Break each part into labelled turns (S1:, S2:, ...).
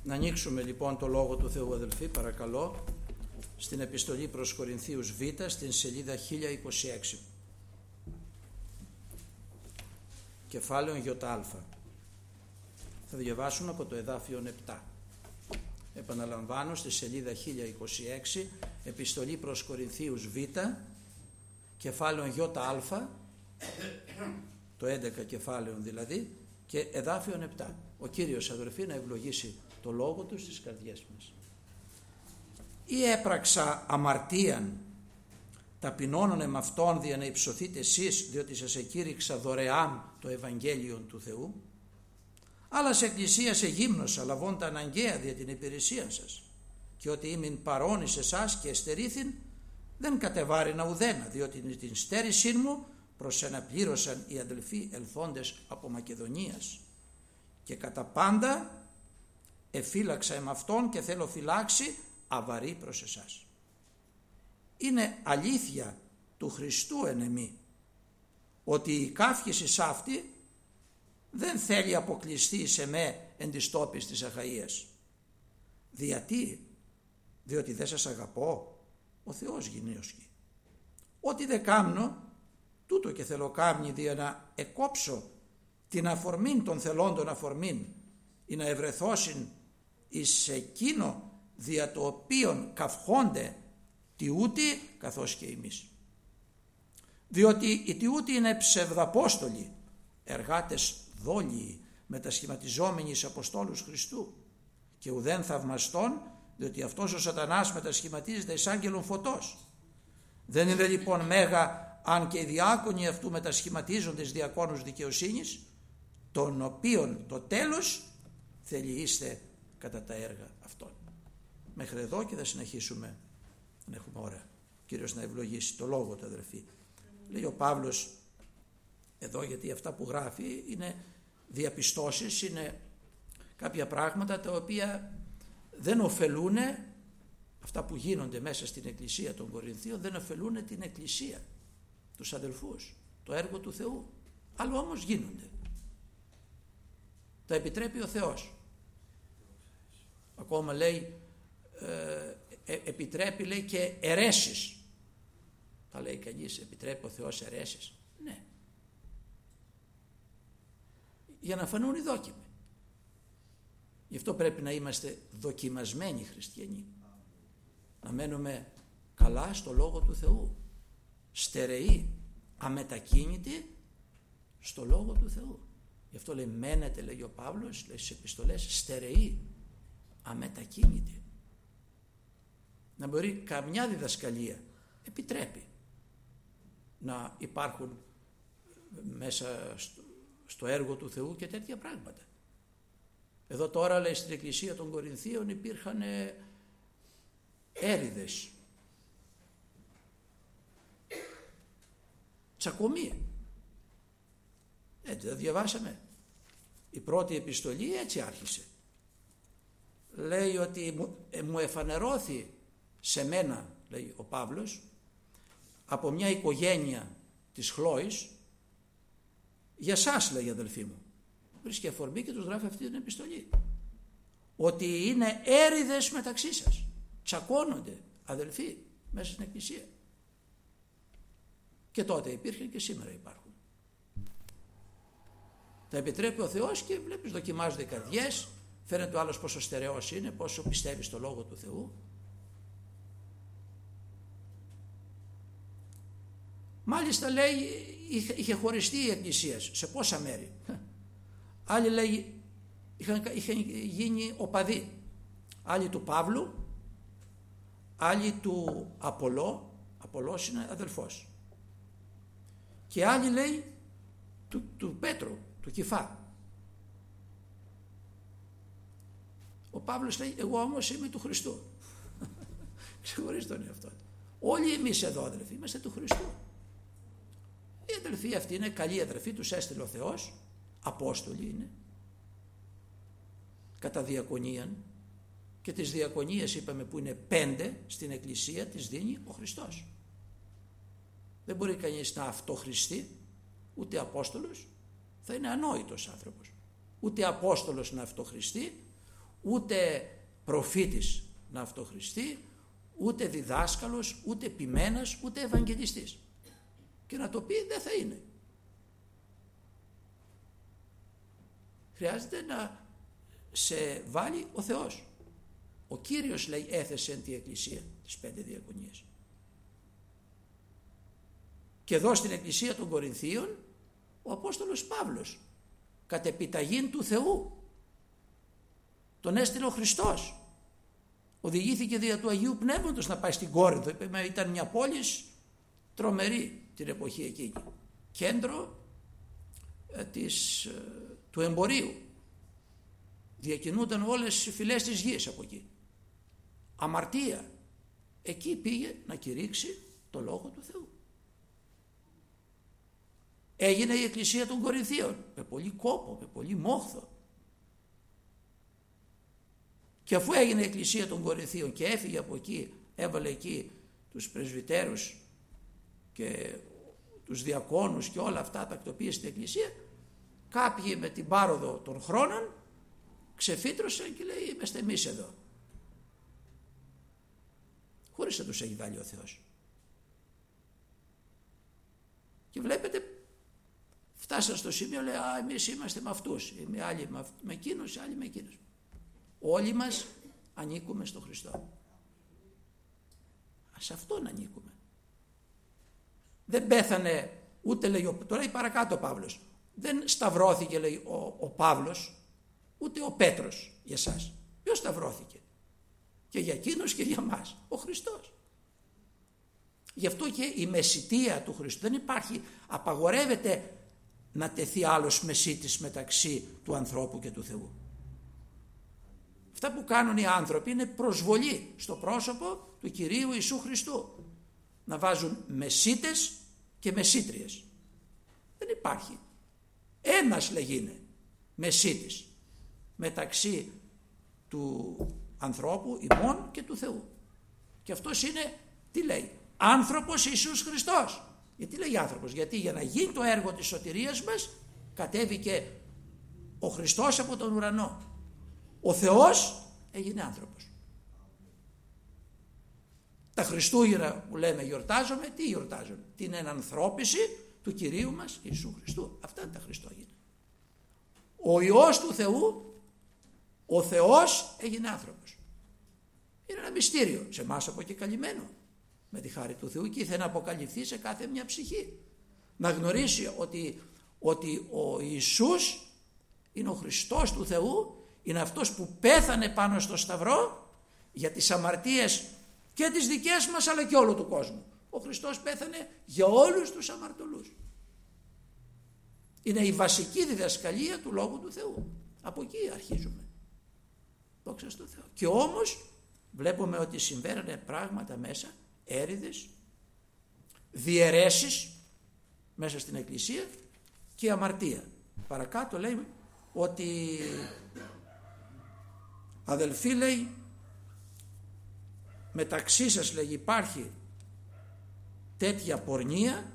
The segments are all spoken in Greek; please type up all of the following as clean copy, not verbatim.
S1: Να ανοίξουμε λοιπόν το Λόγο του Θεού, αδελφοί, παρακαλώ, στην επιστολή προς Κορινθίους Β, στην σελίδα 1026, κεφάλαιο ΙΑ. Θα διαβάσουμε από το εδάφιο 7. Επαναλαμβάνω, στη σελίδα 1026, επιστολή προς Κορινθίους Β, κεφάλαιο ΙΑ, το 11 κεφάλαιο δηλαδή, και εδάφιο 7. Ο Κύριος, αδελφοί, να ευλογήσει το Λόγο Του στις καρδιές μας. Ή έπραξα αμαρτίαν, ταπεινώνων εμ' αυτόν, δια να υψωθείτε εσείς, διότι σας εκήρυξα δωρεάν το Ευαγγέλιο του Θεού. Αλλά σε εκκλησία σε γύμνοσα, λαβών τα αναγκαία δια την υπηρεσία σας, και ότι ήμην παρών εις εσάς και εστερήθην, δεν κατεβάρινα ουδένα, διότι την στέρησή μου προσεναπλήρωσαν οι αδελφοί ελθόντες από Μακεδονίας, και κατά πάντα εφύλαξα εμ' αυτόν και θέλω φυλάξει αβαρύ προς εσάς. Είναι αλήθεια του Χριστού εν εμή, ότι η καύχηση αυτή δεν θέλει αποκλειστεί σε με εν της τόπης της Αχαΐας. Διότι δεν σας αγαπώ, ο Θεός γινίωσκει. Ό,τι δεν κάμνω, τούτο και θέλω κάμνει, δια να εκόψω την αφορμήν των θελόντων αφορμήν, ή να ευρεθώσιν εις εκείνο δια το οποίον καυχόνται τιούτοι καθώς και εμείς. Διότι οι τιούτοι είναι ψευδαπόστολοι, εργάτες δόλιοι, μετασχηματιζόμενοι εις Αποστόλους Χριστού, και ουδέν θαυμαστών, διότι αυτός ο σατανάς μετασχηματίζεται εις άγγελον φωτός. Δεν είναι λοιπόν μέγα αν και οι διάκονοι αυτού μετασχηματίζονται εις διακόνους δικαιοσύνης, των οποίων το τέλος θελιείστε κατά τα έργα αυτών. Μέχρι εδώ και θα συνεχίσουμε, αν έχουμε ώρα. Κύριος να ευλογήσει το Λόγο του, αδελφοί. Λέει ο Παύλος εδώ, γιατί αυτά που γράφει είναι διαπιστώσεις, είναι κάποια πράγματα τα οποία δεν ωφελούν, αυτά που γίνονται μέσα στην Εκκλησία των Κορινθίων δεν ωφελούν την Εκκλησία, τους αδελφούς, το έργο του Θεού, αλλά όμως γίνονται. Τα επιτρέπει ο Θεός. Ακόμα λέει επιτρέπει, λέει, και αιρέσεις. Θα λέει κανείς, επιτρέπει ο Θεός αιρέσεις? Ναι, για να φανούν οι δόκιμοι. Γι' αυτό πρέπει να είμαστε δοκιμασμένοι χριστιανοί, να μένουμε καλά στο Λόγο του Θεού, στερεοί, αμετακίνητοι στο Λόγο του Θεού. Γι' αυτό λέει μένετε, λέει ο Παύλος, λέει στις επιστολές, στερεοί, αμετακίνητοι. Να μπορεί καμιά διδασκαλία, επιτρέπει να υπάρχουν μέσα στο έργο του Θεού και τέτοια πράγματα. Εδώ τώρα, λέει, στην Εκκλησία των Κορινθίων υπήρχαν έρηδες, τσακωμοί. Έτσι δεν διαβάσαμε? Η πρώτη επιστολή έτσι άρχισε. Λέει ότι μου εφανερώθη σε μένα, λέει ο Παύλος, από μια οικογένεια της Χλόης, για σας, λέει, αδελφοί μου. Βρίσκει αφορμή και τους γράφει αυτή την επιστολή, ότι είναι έρηδες μεταξύ σας, τσακώνονται αδελφοί μέσα στην Εκκλησία. Και τότε υπήρχε και σήμερα υπάρχουν. Τα επιτρέπει ο Θεός και βλέπεις, δοκιμάζονται οι καρδιές, φαίνεται ο άλλος πόσο στερεός είναι, πόσο πιστεύει στο Λόγο του Θεού. Μάλιστα, λέει, είχε χωριστεί η Εκκλησία σε πόσα μέρη. Άλλοι, λέει, είχαν γίνει οπαδοί. Άλλοι του Παύλου, άλλοι του Απολός είναι αδελφός. Και άλλοι, λέει, του Πέτρου, του Κηφά. Ο Παύλος λέει, εγώ όμως είμαι του Χριστού. Ξεχωρίζει τον εαυτό του. Όλοι εμείς εδώ, αδελφοί, είμαστε του Χριστού. Οι αδελφοί αυτοί είναι καλοί αδελφοί, τους έστειλε ο Θεός, απόστολοι είναι, κατά διακονίαν, και τις διακονίες είπαμε που είναι 5 στην Εκκλησία, τις δίνει ο Χριστός. Δεν μπορεί κανείς να αυτοχριστεί, ούτε απόστολος, θα είναι ανόητος άνθρωπος. Ούτε απόστολος να αυτοχριστεί, ούτε προφήτης να αυτοχριστεί, ούτε διδάσκαλος, ούτε ποιμένας, ούτε ευαγγελιστής. Και να το πει δεν θα είναι. Χρειάζεται να σε βάλει ο Θεός. Ο Κύριος, λέει, έθεσε εν τη Εκκλησία τις 5 διακονίες. Και εδώ στην Εκκλησία των Κορινθίων ο Απόστολος Παύλος κατ' επιταγήν του Θεού τον έστειλε ο Χριστός. Οδηγήθηκε δια του Αγίου Πνεύματος να πάει στην Κόρινθο. Ήταν μια πόλη τρομερή την εποχή εκείνη. Κέντρο του εμπορίου. Διακινούνταν όλες οι φυλές της γης από εκεί. Αμαρτία. Εκεί πήγε να κηρύξει το Λόγο του Θεού. Έγινε η Εκκλησία των Κορινθίων με πολύ κόπο, με πολύ μόχθο. Και αφού έγινε η Εκκλησία των Κορινθίων και έφυγε από εκεί, έβαλε εκεί τους πρεσβυτέρους και τους διακόνους και όλα αυτά τακτοποίησε στην Εκκλησία, κάποιοι με την πάροδο των χρόνων ξεφύτρωσαν και λέει είμαστε εμείς εδώ. Χωρίς να τους έχει βάλει ο Θεός. Και βλέπετε φτάσαν στο σημείο, λέει εμείς είμαστε με αυτούς, άλλοι με εκείνους, άλλοι με εκείνους. Όλοι μας ανήκουμε στον Χριστό. Σε Αυτόν ανήκουμε. Δεν πέθανε ούτε, λέει, τώρα λέει παρακάτω ο Παύλος, δεν σταυρώθηκε, λέει, ο Παύλος ούτε ο Πέτρος για εσάς. Ποιος σταυρώθηκε? Και για εκείνους και για μας, ο Χριστός. Γι' αυτό και η μεσιτεία του Χριστού δεν υπάρχει, απαγορεύεται να τεθεί άλλος μεσίτης μεταξύ του ανθρώπου και του Θεού. Αυτά που κάνουν οι άνθρωποι είναι προσβολή στο πρόσωπο του Κυρίου Ιησού Χριστού. Να βάζουν μεσίτες και μεσίτριες. Δεν υπάρχει. Ένας, λέγει, είναι μεσίτης μεταξύ του ανθρώπου ημών και του Θεού. Και αυτός είναι, τι λέει, άνθρωπος Ιησούς Χριστός. Γιατί λέει άνθρωπος? Γιατί για να γίνει το έργο της σωτηρίας μας κατέβηκε ο Χριστός από τον ουρανό. Ο Θεός έγινε άνθρωπος. Τα Χριστούγεννα που λέμε γιορτάζουμε, τι γιορτάζουμε? Την ενανθρώπιση του Κυρίου μας Ιησού Χριστού. Αυτά είναι τα Χριστούγεννα. Ο Υιός του Θεού, ο Θεός έγινε άνθρωπος. Είναι ένα μυστήριο, σε εμάς αποκαλυμμένο με τη χάρη του Θεού, και ήθελε να αποκαλυφθεί σε κάθε μια ψυχή. Να γνωρίσει ότι ο Ιησούς είναι ο Χριστός του Θεού, είναι αυτός που πέθανε πάνω στο σταυρό για τις αμαρτίες και τις δικές μας αλλά και όλου του κόσμου. Ο Χριστός πέθανε για όλους τους αμαρτωλούς. Είναι η βασική διδασκαλία του Λόγου του Θεού. Από εκεί αρχίζουμε. Δόξα στον Θεό. Και όμως βλέπουμε ότι συμβαίνουν πράγματα μέσα, έρηδες, διαιρέσεις μέσα στην Εκκλησία και αμαρτία. Παρακάτω λέει ότι αδελφοί, λέει, μεταξύ σας, λέει, υπάρχει τέτοια πορνεία,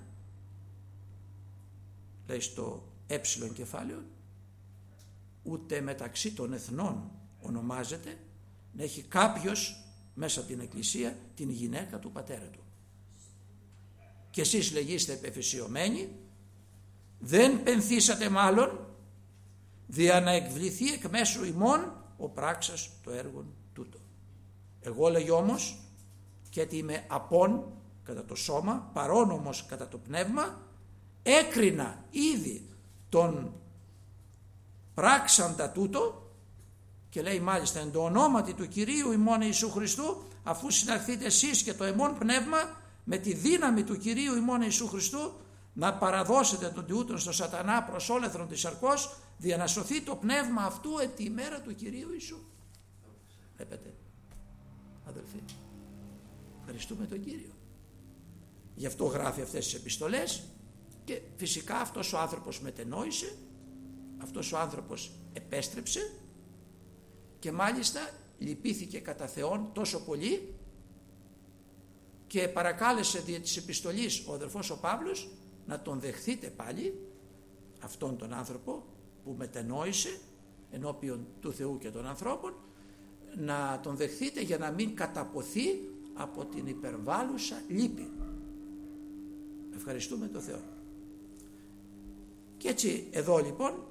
S1: λέει στο κεφάλαιο, ούτε μεταξύ των εθνών ονομάζεται να έχει κάποιος μέσα από την Εκκλησία την γυναίκα του πατέρα του. Και εσείς, λέγει, είστε επεφυσιωμένοι, δεν πενθήσατε μάλλον δια να εκβληθεί εκ μέσου ημών ο πράξας το έργον τούτο. Εγώ, λέγει, όμως, και ότι είμαι απόν κατά το σώμα, παρόν όμως κατά το πνεύμα, έκρινα ήδη τον πράξαντα τούτο, και λέει μάλιστα εν το ονόματι του Κυρίου ημών Ιησού Χριστού, αφού συναρθείτε εσείς και το εμών πνεύμα με τη δύναμη του Κυρίου ημών Ιησού Χριστού, να παραδώσετε τον τιούτον στο σατανά προς όλεθρον της σαρκός, δια να σωθεί το πνεύμα αυτού εν τη ημέρα του Κυρίου Ιησού. Βλέπετε, αδελφοί, ευχαριστούμε τον Κύριο. Γι' αυτό γράφει αυτές τις επιστολές, και φυσικά αυτός ο άνθρωπος μετενόησε, αυτός ο άνθρωπος επέστρεψε και μάλιστα λυπήθηκε κατά Θεόν τόσο πολύ και παρακάλεσε δια της επιστολής ο αδελφός ο Παύλος να τον δεχθείτε πάλι αυτόν τον άνθρωπο που μετενόησε ενώπιον του Θεού και των ανθρώπων, να τον δεχθείτε για να μην καταποθεί από την υπερβάλλουσα λύπη. Ευχαριστούμε τον Θεό. Και έτσι εδώ λοιπόν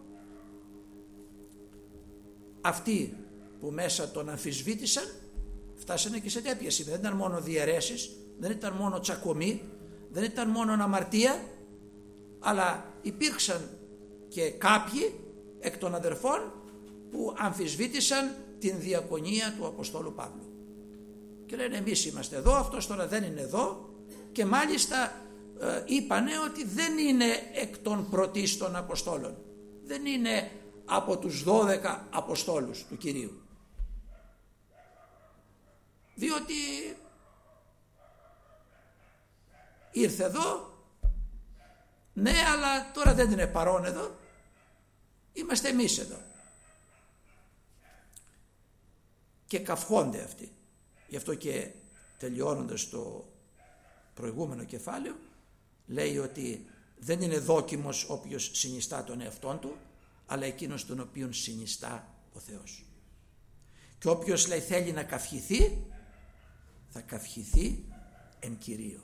S1: αυτοί που μέσα τον αμφισβήτησαν φτάσανε και σε τέτοια σημεία. Δεν ήταν μόνο διαιρέσεις, δεν ήταν μόνο τσακωμοί, δεν ήταν μόνο αμαρτία, αλλά υπήρξαν και κάποιοι εκ των αδερφών που αμφισβήτησαν την διακονία του Αποστόλου Παύλου. Και λένε εμείς είμαστε εδώ, αυτός τώρα δεν είναι εδώ, και μάλιστα είπανε ότι δεν είναι εκ των πρωτίστων Αποστόλων. Δεν είναι από τους 12 Αποστόλους του Κυρίου. Διότι ήρθε εδώ, ναι, αλλά τώρα δεν είναι παρόν εδώ, είμαστε εμείς εδώ. Και καυχόνται αυτοί. Γι' αυτό και τελειώνοντας το προηγούμενο κεφάλαιο λέει ότι δεν είναι δόκιμος όποιος συνιστά τον εαυτόν του, αλλά εκείνος τον οποίον συνιστά ο Θεός. Και όποιος λέει θέλει να καυχηθεί, θα καυχηθεί εν Κυρίω.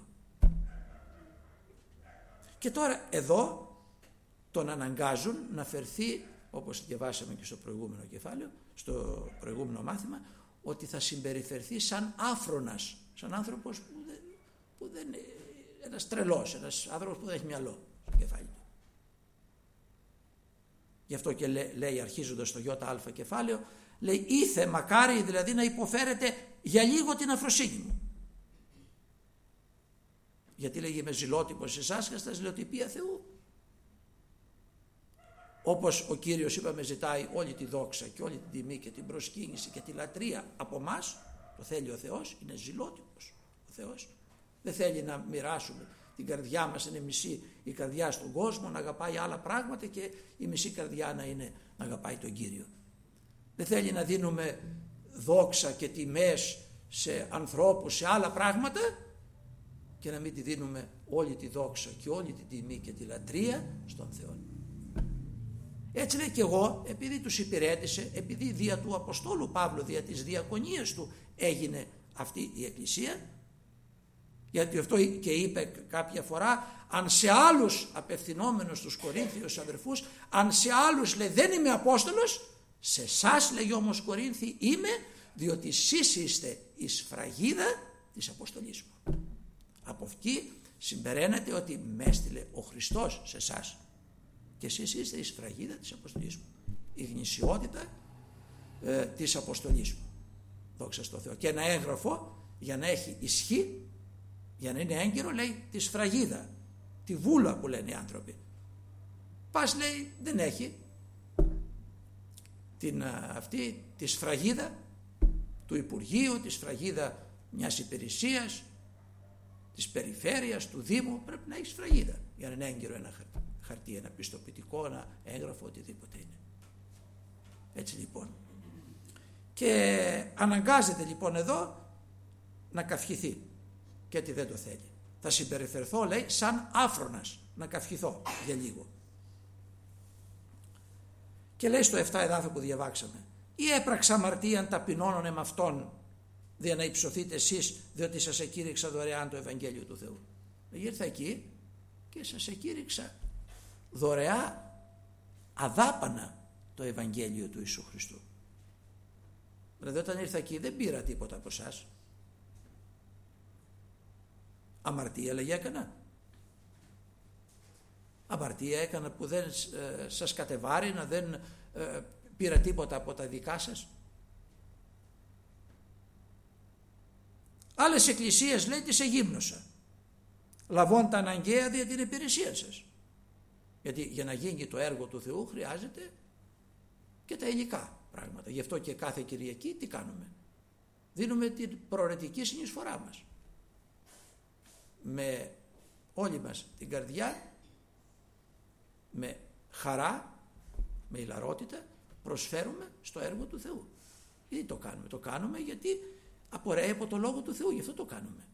S1: Και τώρα εδώ τον αναγκάζουν να φερθεί, όπως διαβάσαμε και στο προηγούμενο κεφάλαιο, στο προηγούμενο μάθημα, ότι θα συμπεριφερθεί σαν άφρονας, σαν άνθρωπος που δεν είναι ένας τρελός, ένας άνθρωπος που δεν έχει μυαλό στο κεφάλι του. Γι' αυτό και λέει αρχίζοντας το ΙΑ κεφάλαιο, λέει ήθε μακάρι δηλαδή να υποφέρετε για λίγο την αφροσύνη μου. Γιατί λέγει είμαι ζηλότυπος σε εσάς και στα ζηλοτυπία Θεού. Όπως ο Κύριος είπαμε ζητάει όλη τη δόξα και όλη την τιμή και την προσκύνηση και τη λατρεία από μας, το θέλει ο Θεός, είναι ζηλότυπος ο Θεός. Δεν θέλει να μοιράσουμε την καρδιά μας, είναι μισή η καρδιά στον κόσμο, να αγαπάει άλλα πράγματα και η μισή καρδιά να αγαπάει τον Κύριο. Δεν θέλει να δίνουμε δόξα και τιμές σε ανθρώπους, σε άλλα πράγματα και να μην τη δίνουμε όλη τη δόξα και όλη τη τιμή και τη λατρεία στον Θεό. Έτσι λέει και εγώ, επειδή τους υπηρέτησε, επειδή δια του Αποστόλου Παύλου, δια της διακονίας του έγινε αυτή η Εκκλησία, γιατί αυτό και είπε κάποια φορά, αν σε άλλους, απευθυνόμενος στους Κορίνθιους αδερφούς, αν σε άλλους λέει δεν είμαι Απόστολος, σε εσάς λέει όμως Κορίνθιοι είμαι, διότι εσείς είστε η σφραγίδα της αποστολής μου. Από εκεί συμπεραίνεται ότι με έστειλε ο Χριστός σε εσάς και εσείς είστε η σφραγίδα της αποστολής μου, η γνησιότητα της αποστολής μου. Δόξα τω Θεώ. Και ένα έγγραφο για να έχει ισχύ, για να είναι έγκυρο, λέει τη σφραγίδα, τη βούλα που λένε οι άνθρωποι. Πας λέει δεν έχει αυτή τη σφραγίδα του Υπουργείου, τη σφραγίδα μιας υπηρεσίας, της περιφέρειας, του Δήμου. Πρέπει να έχει σφραγίδα για να είναι έγκυρο ένα χαρτί, ένα πιστοποιητικό, ένα έγγραφο, οτιδήποτε είναι. Έτσι λοιπόν. Και αναγκάζεται λοιπόν εδώ να καυχηθεί και ότι δεν το θέλει. Θα συμπεριφερθώ, λέει, σαν άφρονας, να καυχηθώ για λίγο. Και λέει στο 7 εδάφιο που διαβάξαμε, ή έπραξα αμαρτίαν ταπεινώνων εμ' αυτόν, δια να υψωθείτε εσείς, διότι σας εκήρυξα δωρεάν το Ευαγγέλιο του Θεού. Ήρθα εκεί και σας εκήρυξα δωρεά, αδάπανα το Ευαγγέλιο του Ιησού Χριστού. Δηλαδή όταν ήρθα εκεί δεν πήρα τίποτα από εσάς. Αμαρτία λέγει έκανα. Αμαρτία έκανα που δεν σας κατεβάρινα, δεν πήρα τίποτα από τα δικά σας. Άλλες εκκλησίες λέει τις εγύμνωσα, λαβών τα αναγκαία δια την υπηρεσία σας. Γιατί για να γίνει το έργο του Θεού χρειάζεται και τα υλικά πράγματα. Γι' αυτό και κάθε Κυριακή τι κάνουμε? Δίνουμε την προαιρετική συνεισφορά μας. Με όλη μας την καρδιά, με χαρά, με ηλαρότητα προσφέρουμε στο έργο του Θεού. Γιατί το κάνουμε? Το κάνουμε γιατί απορρέει από το Λόγο του Θεού, γι' αυτό το κάνουμε.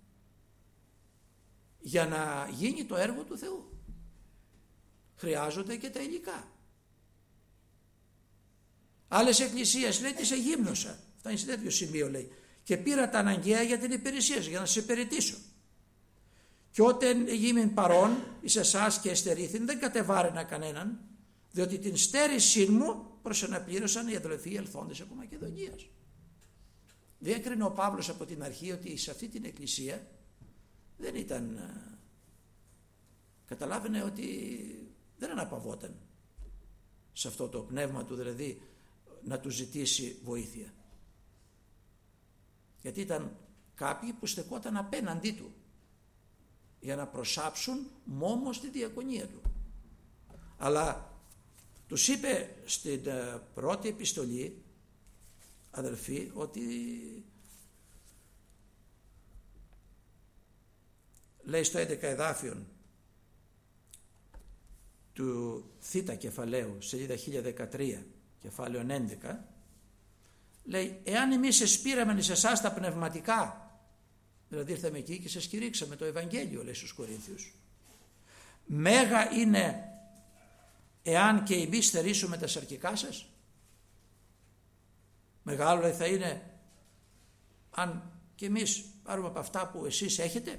S1: Για να γίνει το έργο του Θεού χρειάζονται και τα υλικά. Άλλες εκκλησίες λέει τις εγύμνωσα, Φτάνει σε τέτοιο σημείο, λέει. Και πήρα τα αναγκαία για την υπηρεσία σου, για να σε υπηρετήσω. Και όταν γίνην παρών εις εσάς και εστερήθην, δεν κατεβάρενα κανέναν, διότι την στέρησή μου προσαναπλήρωσαν οι αδελφοί ελθόντες από Μακεδονίας. Διέκρινε ο Παύλος από την αρχή ότι σε αυτή την εκκλησία δεν ήταν, καταλάβαινε ότι δεν αναπαυόταν σε αυτό το πνεύμα του, δηλαδή να του ζητήσει βοήθεια. Γιατί ήταν κάποιοι που στεκόταν απέναντί του για να προσάψουν μόμο στη διακονία του. Αλλά τους είπε στην πρώτη επιστολή, αδελφοί, ότι λέει στο 11 εδάφιον του θήτα κεφαλαίου, σελίδα 1013, κεφάλαιο 11, λέει, εάν εμείς εσπείραμεν εις εσάς τα πνευματικά, δηλαδή ήρθαμε εκεί και σας κηρύξαμε το Ευαγγέλιο, λέει στους Κορίνθιους, μέγα είναι εάν και εμείς θερήσουμε τα σαρκικά σας. Μεγάλο θα είναι αν και εμείς πάρουμε από αυτά που εσείς έχετε.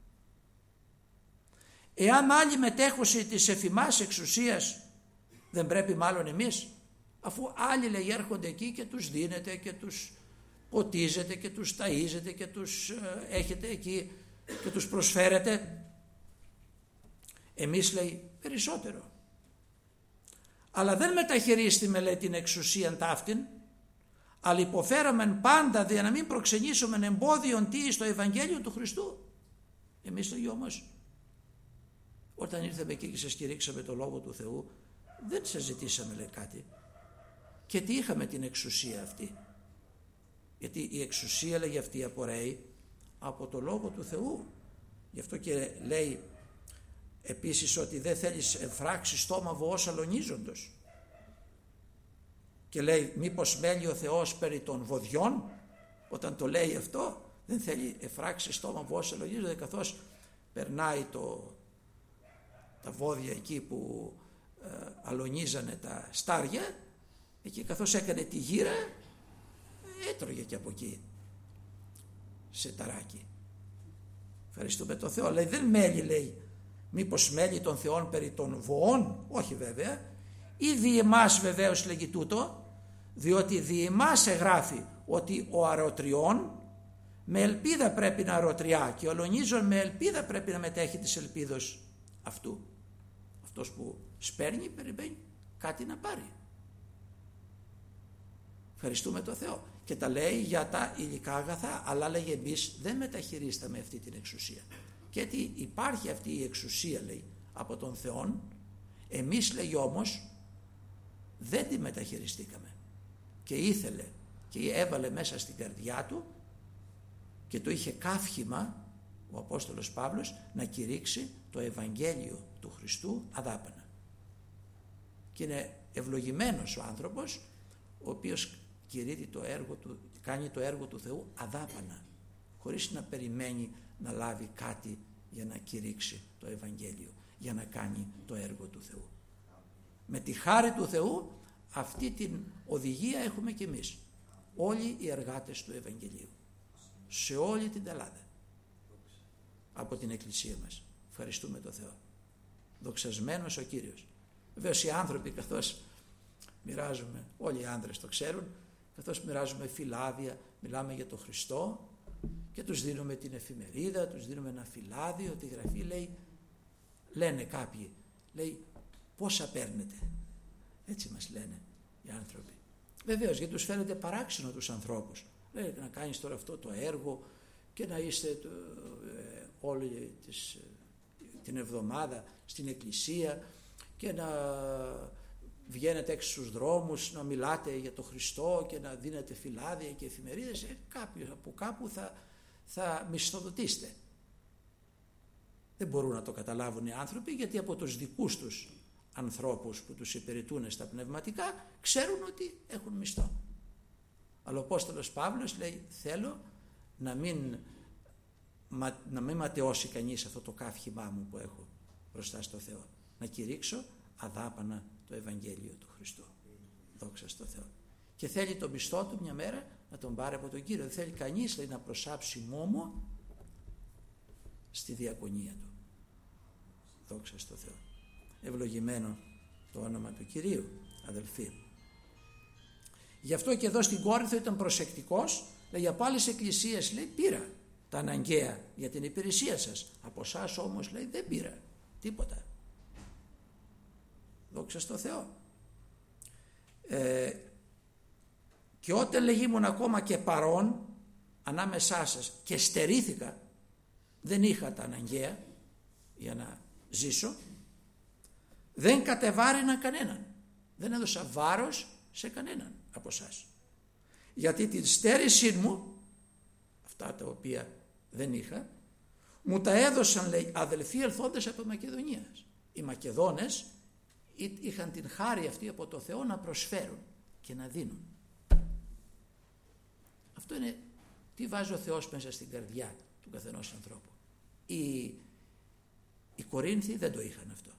S1: Εάν άλλοι μετέχουσι της εφημάς εξουσίας, δεν πρέπει μάλλον εμείς, αφού άλλοι, λέει, έρχονται εκεί και τους δίνετε και τους ποτίζετε και τους ταΐζετε και τους έχετε εκεί και τους προσφέρετε. Εμείς, λέει, περισσότερο. Αλλά δεν μεταχειρίστημε, λέει, την εξουσίαν ταύτην, αλλά υποφέρομεν πάντα δια να μην προξενήσουμε εμπόδιον τι στο Ευαγγέλιο του Χριστού. Εμείς, λέει, όμως, όταν ήρθαμε εκεί και σας κηρύξαμε το Λόγο του Θεού, δεν σας ζητήσαμε, λέει, κάτι. Και τι είχαμε την εξουσία αυτή. Γιατί η εξουσία, λέγει, αυτή απορρέει από το Λόγο του Θεού. Γι' αυτό και λέει επίσης ότι δεν θέλεις εμφράξει στόμα βοός αλωνίζοντος. Και λέει, μήπως μέλει ο Θεός περί των βοδιών. Όταν το λέει αυτό, δεν θέλει εφράξει στόμα βοός αλωνίζοντος, καθώς περνάει τα βόδια εκεί που αλωνίζανε τα στάρια, εκεί καθώς έκανε τη γύρα, έτρωγε και από εκεί σε ταράκι. Ευχαριστούμε τον Θεό. Λέει, δεν μέλει, λέει, μήπως μέλει των Θεών περί των βοών. Όχι βέβαια. Ή δι' εμάς βεβαίως λέγει τούτο, διότι δι' εμάς εγγράφει ότι ο αρωτριών με ελπίδα πρέπει να αρωτριά και ο αλωνίζων με ελπίδα πρέπει να μετέχει της ελπίδος αυτού. Αυτός που σπέρνει περιμένει κάτι να πάρει. Ευχαριστούμε τον Θεό. Και τα λέει για τα υλικά αγαθά, αλλά λέγει εμείς δεν μεταχειρίσταμε αυτή την εξουσία. Και γιατί υπάρχει αυτή η εξουσία, λέει, από τον Θεόν, εμείς, λέει, όμως δεν τη μεταχειριστήκαμε. Και ήθελε και έβαλε μέσα στην καρδιά του και το είχε καύχημα ο Απόστολος Παύλος να κηρύξει το Ευαγγέλιο του Χριστού αδάπανα. Και είναι ευλογημένος ο άνθρωπος ο οποίος κηρύττει το έργο του, κάνει το έργο του Θεού αδάπανα, χωρίς να περιμένει να λάβει κάτι για να κηρύξει το Ευαγγέλιο, για να κάνει το έργο του Θεού. Με τη χάρη του Θεού αυτή την οδηγία έχουμε κι εμείς, όλοι οι εργάτες του Ευαγγελίου, σε όλη την Ελλάδα, από την Εκκλησία μας. Ευχαριστούμε τον Θεό. Δοξασμένος ο Κύριος. Βεβαίως οι άνθρωποι, καθώς μοιράζουμε, όλοι οι άνδρες το ξέρουν, καθώς μοιράζουμε φυλάδια, μιλάμε για τον Χριστό και τους δίνουμε την εφημερίδα, τους δίνουμε ένα φυλάδιο, τη γραφή, λέει, λένε κάποιοι, λέει, πόσα παίρνετε. Έτσι μας λένε οι άνθρωποι. Βεβαίως, γιατί τους φαίνεται παράξενο τους ανθρώπους. Λέει, να κάνεις τώρα αυτό το έργο και να είστε όλη την εβδομάδα στην εκκλησία και να βγαίνετε έξω στους δρόμους, να μιλάτε για τον Χριστό και να δίνετε φυλάδια και εφημερίδες. Από κάπου θα μισθοδοτήσετε. Δεν μπορούν να το καταλάβουν οι άνθρωποι, γιατί από τους δικούς τους ανθρώπους που τους υπηρετούν στα πνευματικά ξέρουν ότι έχουν μισθό. Αλλά ο Απόστολος Παύλος λέει, θέλω να μην ματαιώσει κανείς αυτό το καύχημά μου που έχω μπροστά στο Θεό, να κηρύξω αδάπανα το Ευαγγέλιο του Χριστού. Δόξα στο Θεό. και θέλει τον πιστό του μια μέρα να τον πάρει από τον Κύριο. Δεν θέλει κανείς, λέει, να προσάψει μόμο στη διακονία του. Δόξα στο Θεό. Ευλογημένο το όνομα του Κυρίου, αδελφοί. Γι' αυτό και εδώ στην Κόρινθο ήταν προσεκτικός, λέει, από άλλες εκκλησίες, λέει, πήρα τα αναγκαία για την υπηρεσία σας. Από εσάς όμως, λέει, δεν πήρα τίποτα. Δόξα στο Θεό. Και όταν, λέγει, ήμουν ακόμα και παρών ανάμεσά σας και στερήθηκα, δεν είχα τα αναγκαία για να ζήσω, δεν κατεβάραινα κανέναν, δεν έδωσα βάρος σε κανέναν από εσάς, γιατί την στέρησή μου, αυτά τα οποία δεν είχα, μου τα έδωσαν, λέει, αδελφοί ελθόντες από Μακεδονίας. Οι Μακεδόνες είχαν την χάρη αυτή από το Θεό να προσφέρουν και να δίνουν. Αυτό είναι τι βάζει ο Θεός μέσα στην καρδιά του καθενός ανθρώπου. Οι Κορίνθοι δεν το είχαν αυτό.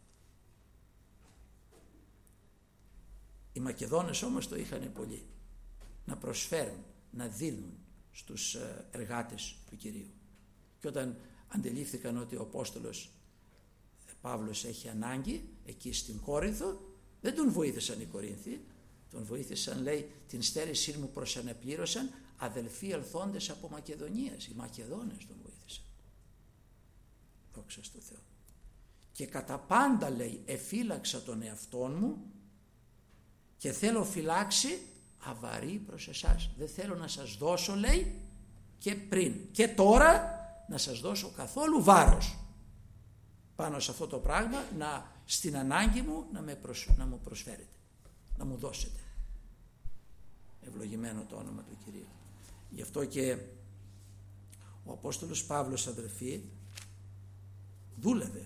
S1: Οι Μακεδόνες όμως το είχαν πολύ. Να προσφέρουν, να δίνουν στους εργάτες του Κυρίου. Και όταν αντιλήφθηκαν ότι ο Απόστολος Παύλος έχει ανάγκη εκεί στην Κόρινθο, δεν τον βοήθησαν οι Κορίνθοι, τον βοήθησαν, λέει, την στέρησή μου προσαναπλήρωσαν αδελφοί ελθόντες από Μακεδονίας. Οι Μακεδόνες τον βοήθησαν. Δόξα στο Θεό. Και κατά πάντα, λέει, εφύλαξα τον εαυτόν μου και θέλω φυλάξει αβαρύ προς εσάς. Δεν θέλω να σας δώσω, λέει, και πριν και τώρα να σας δώσω καθόλου βάρος πάνω σε αυτό το πράγμα, στην ανάγκη μου να μου προσφέρετε, να μου δώσετε. Ευλογημένο το όνομα του Κυρίου. Γι' αυτό και ο Απόστολος Παύλος, αδελφοί, δούλευε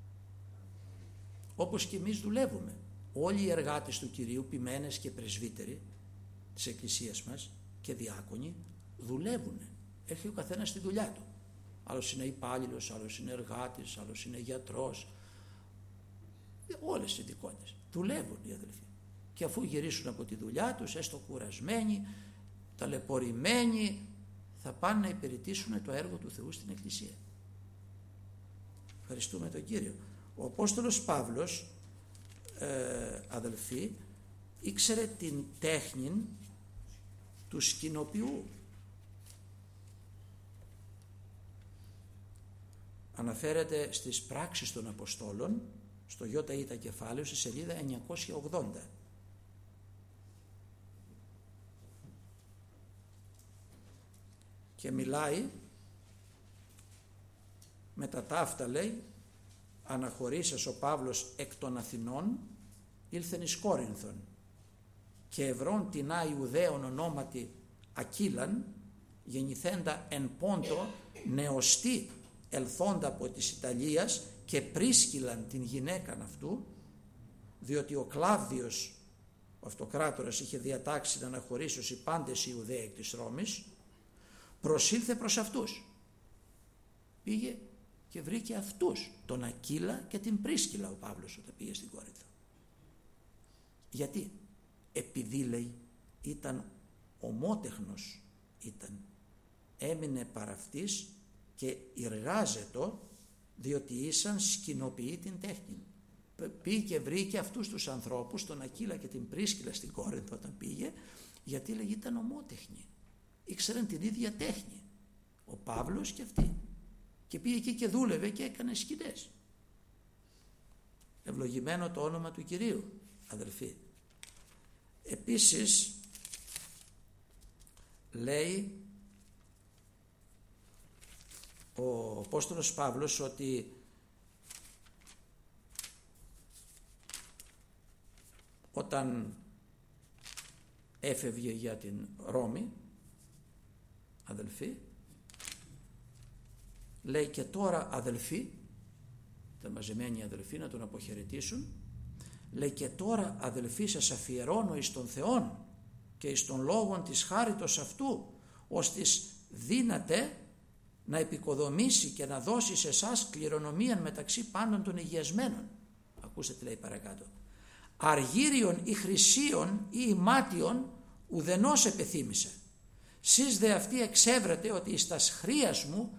S1: όπως και εμείς δουλεύουμε. Όλοι οι εργάτες του Κυρίου, ποιμένες και πρεσβύτεροι της Εκκλησίας μας και διάκονοι, δουλεύουν. Έχει ο καθένας τη δουλειά του. Άλλος είναι υπάλληλος, άλλος είναι εργάτης, άλλος είναι γιατρός. Όλες οι ειδικότητες. Δουλεύουν οι αδελφοί. Και αφού γυρίσουν από τη δουλειά τους, έστω κουρασμένοι, ταλαιπωρημένοι, θα πάνε να υπηρετήσουν το έργο του Θεού στην Εκκλησία. Ευχαριστούμε τον Κύριο. Ο Απόστολος Παύλος, αδελφοί, ήξερε την τέχνη του σκηνοποιού. Αναφέρεται στις πράξεις των Αποστόλων, στο ΙΙ κεφάλαιο, στη σελίδα 980. Και μιλάει μετά τα αυτά, λέει, αναχωρήσας ο Παύλος εκ των Αθηνών ήλθεν εις Κόρινθον και ευρών την Ιουδαίων ονόματι Ακύλαν, γεννηθέντα εν Πόντο, νεοστή ελθόντα από της Ιταλίας, και πρίσκυλαν την γυναίκαν αυτού, διότι ο Κλάβδιος ο αυτοκράτορας είχε διατάξει να αναχωρήσουν οι πάντες οι Ιουδαίοι εκ της Ρώμης, προσήλθε προς αυτούς. Πήγε και βρήκε αυτούς, τον Ακύλα και την Πρίσκυλα, ο Παύλος, όταν πήγε στην Κόρινθο. Γιατί? Επειδή, λέει, ήταν ομότεχνος, έμεινε παραυτής και εργάζετο, διότι ήσαν σκηνοποιεί την τέχνη. Πήγε και βρήκε αυτούς τους ανθρώπους, τον Ακύλα και την Πρίσκυλα, στην Κόρινθο όταν πήγε, γιατί, λέει, ήταν ομότεχνοι. Ήξεραν την ίδια τέχνη, ο Παύλος και αυτοί. Και πήγε εκεί και δούλευε και έκανε σκηνές. Ευλογημένο το όνομα του Κυρίου, αδελφοί. Επίσης λέει ο Απόστολος Παύλος ότι όταν έφευγε για την Ρώμη, αδελφοί, λέει, και τώρα, αδελφοί, ήταν μαζεμένοι οι αδελφοί να τον αποχαιρετήσουν, λέει, και τώρα, αδελφοί, σας αφιερώνω εις τον Θεόν και εις τον λόγον της χάριτος αυτού, ώστις δύναται να επικοδομήσει και να δώσει σε εσάς κληρονομίαν μεταξύ πάντων των υγιασμένων. Ακούστε τι λέει παρακάτω. Αργύριον ή χρυσίων ή ημάτιων, ουδενός επεθύμησε. Σεις δε αυτοί εξέβρετε ότι εις τας χρίας μου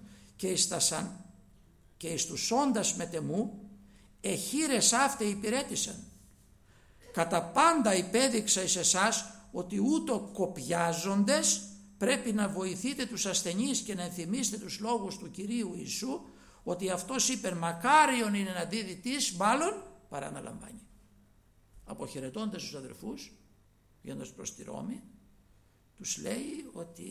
S1: και εις τους όντας μετεμού εχείρες αύτε υπηρέτησαν. Κατά πάντα υπέδειξα εις εσάς ότι ούτω κοπιάζοντες πρέπει να βοηθείτε τους ασθενείς και να ενθυμίσετε τους λόγους του Κυρίου Ιησού, ότι αυτός είπε μακάριον είναι να δίδει τις μάλλον παρά να λαμβάνει. Αποχαιρετώντας τους αδερφούς, βγαίνοντας προς τη Ρώμη, τους λέει ότι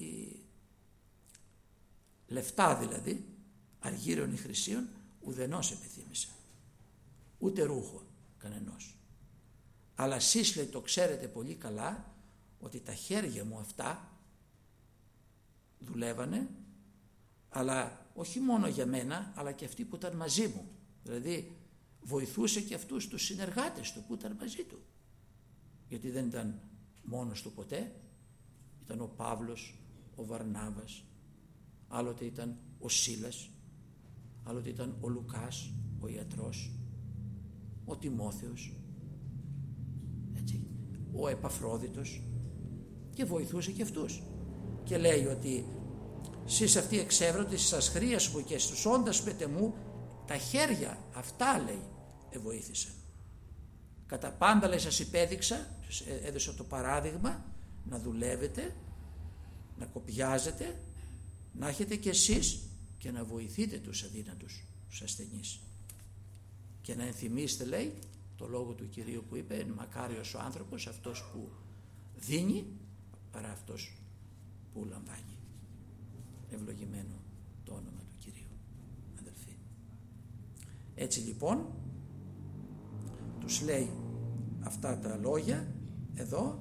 S1: λεφτά δηλαδή, αργύρων ή χρυσίων, ουδενός επιθύμησε, ούτε ρούχο κανενός. Αλλά εσείς, λέει, το ξέρετε πολύ καλά ότι τα χέρια μου αυτά δουλεύανε, αλλά όχι μόνο για μένα, αλλά και αυτοί που ήταν μαζί μου. Δηλαδή βοηθούσε και αυτούς τους συνεργάτες του που ήταν μαζί του. Γιατί δεν ήταν μόνος του ποτέ, ήταν ο Παύλος, ο Βαρνάβας, άλλοτε ήταν ο Σίλας, άλλοτε ήταν ο Λουκάς, ο ιατρός, ο Τιμόθεος, έτσι, ο Επαφρόδιτος, και βοηθούσε και αυτούς. Και λέει ότι σεις αυτοί εξέβρωτε στις ασχρίας μου και στους όντας μετεμού τα χέρια αυτά, λέει, βοήθησαν. Κατά πάντα, λέει, σας υπέδειξα, έδωσα το παράδειγμα να δουλεύετε, να κοπιάζετε, να έχετε κι εσείς και να βοηθείτε τους αδύνατους, τους ασθενείς, και να ενθυμίσετε, λέει, το λόγο του Κυρίου που είπε μακάριος ο άνθρωπος αυτός που δίνει παρά αυτός που λαμβάνει. Ευλογημένο το όνομα του Κυρίου, αδελφοί. Έτσι λοιπόν τους λέει αυτά τα λόγια εδώ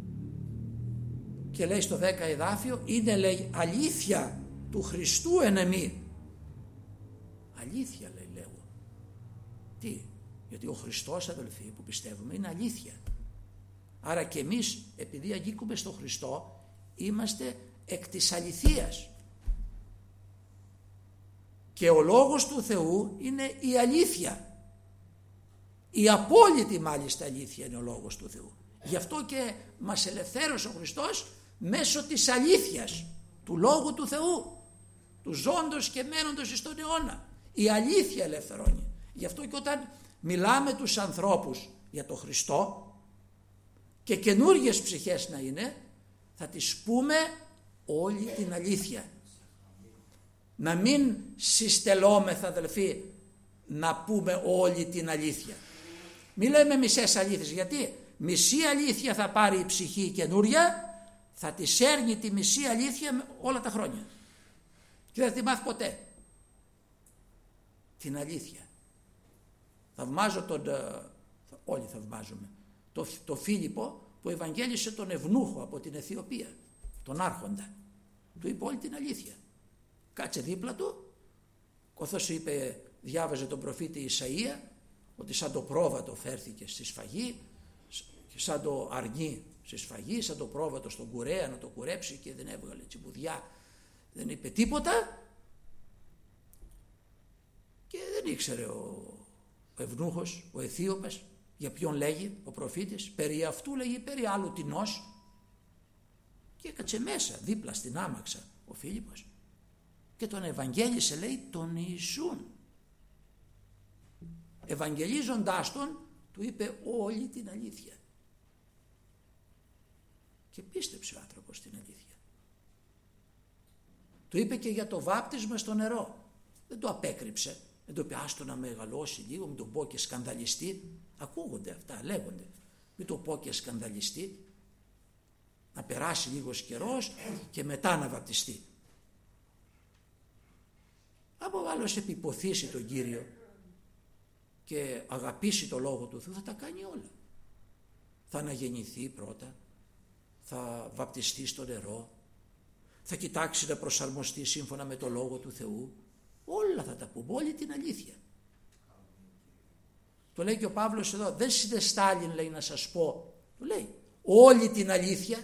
S1: και λέει στο 10 εδάφιο, είναι, λέει, αλήθεια του Χριστού εν εμεί. Αλήθεια, λέει, λέγω. Τι? Γιατί ο Χριστός, αδελφοί, που πιστεύουμε είναι αλήθεια. Άρα και εμείς, επειδή αγγίκουμε στο Χριστό, είμαστε εκ της αληθείας. Και ο Λόγος του Θεού είναι η αλήθεια. Η απόλυτη μάλιστα αλήθεια είναι ο Λόγος του Θεού. Γι' αυτό και μας ελευθέρωσε ο Χριστός μέσω της αλήθειας, του Λόγου του Θεού, του ζώντος και μένοντος εις τον αιώνα. Η αλήθεια ελευθερώνει. Γι' αυτό και όταν μιλάμε τους ανθρώπους για τον Χριστό και καινούργιες ψυχές να είναι, θα τις πούμε όλη την αλήθεια. Να μην συστελόμεθα, αδελφοί, να πούμε όλη την αλήθεια. Μη λέμε μισές αλήθειες, γιατί μισή αλήθεια θα πάρει η ψυχή καινούρια, θα τη σέρνει τη μισή αλήθεια όλα τα χρόνια και δεν θα τη μάθει ποτέ την αλήθεια. Θαυμάζω όλοι θαυμάζουμε το Φίλιππο που ευαγγέλισε τον Ευνούχο από την Αιθιοπία, τον άρχοντα. Του είπε όλη την αλήθεια. Κάτσε δίπλα του, καθώς είπε, διάβαζε τον προφήτη Ισαΐα, ότι σαν το πρόβατο φέρθηκε στη σφαγή, σαν το αρνί στη σφαγή, σαν το πρόβατο στον κουρέα να το κουρέψει και δεν έβγαλε τσιμπουδιά, δεν είπε τίποτα, και δεν ήξερε ο Ευνούχος, ο Αιθίωπας, για ποιον λέγει ο προφήτης, περί αυτού λέγει, περί άλλου τινός, και έκατσε μέσα δίπλα στην άμαξα ο Φίλιππος και τον ευαγγέλισε, λέει, τον Ιησούν. Ευαγγελίζοντάς τον, του είπε όλη την αλήθεια και πίστεψε ο άνθρωπος την αλήθεια. Του είπε και για το βάπτισμα στο νερό, δεν το απέκρυψε, δεν το είπε άστο να μεγαλώσει λίγο, μην το πω και σκανδαλιστεί. Ακούγονται αυτά, λέγονται, μην το πω και σκανδαλιστεί, να περάσει λίγος καιρός και μετά να βαπτιστεί. Από άλλος επιποθήσει τον Κύριο και αγαπήσει το Λόγο του Θεού, θα τα κάνει όλα. Θα αναγεννηθεί πρώτα, θα βαπτιστεί στο νερό, θα κοιτάξει να προσαρμοστεί σύμφωνα με το Λόγο του Θεού. Όλα θα τα πούμε, όλη την αλήθεια. Το λέει και ο Παύλος εδώ, δεν συνεστάλην, λέει, να σας πω, το λέει όλη την αλήθεια.